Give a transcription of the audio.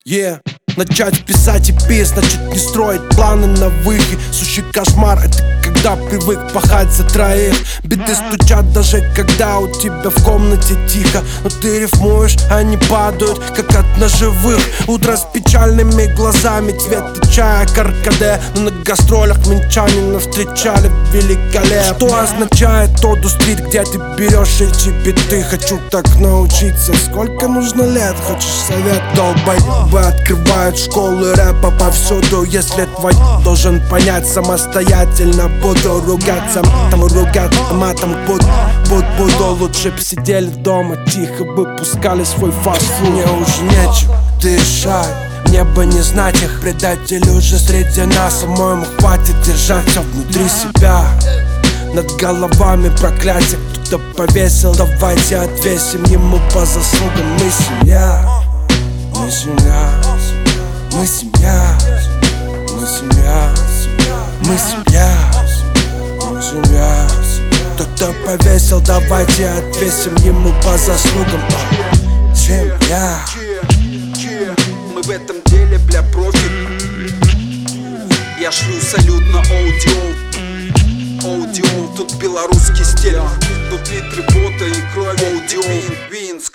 Начать писать EP, значит не строить планы на выход. Сущий кошмар — это когда привык пахать за троих. Биты стучат даже когда у тебя в комнате тихо, но ты рифмуешь, они падают, как от ножевых. Утро с печальными глазами цвета чая каркаде. Но на гастролях минчанина встречали великолепно. Что означает Тоду Стрит, где ты берешь эти биты? Хочу так научиться, сколько нужно лет? Хочешь совет? Долбоебы открывают школы рэпа повсюду. Если твой должен понять самостоятельно, буду ругаться матом, матом буду. Лучше б сидели дома, тихо бы пускали свой фастфуд. Мне уже нечего дышать, мне бы не знать их. Предатели уже среди нас, по-моему, хватит держать все внутри себя. Над головами проклятие кто-то повесил, давайте отвесим ему по заслугам. Мы семья, мы семья, мы семья, мы семья, мы семья, мы семья. Кто-то повесил, давайте отвесим ему по заслугам. Семья. Мы в этом деле, бля, профи. Я шлю салют на аудио, тут белорусский стиль, тут литры пота и крови. Аудио, Винск.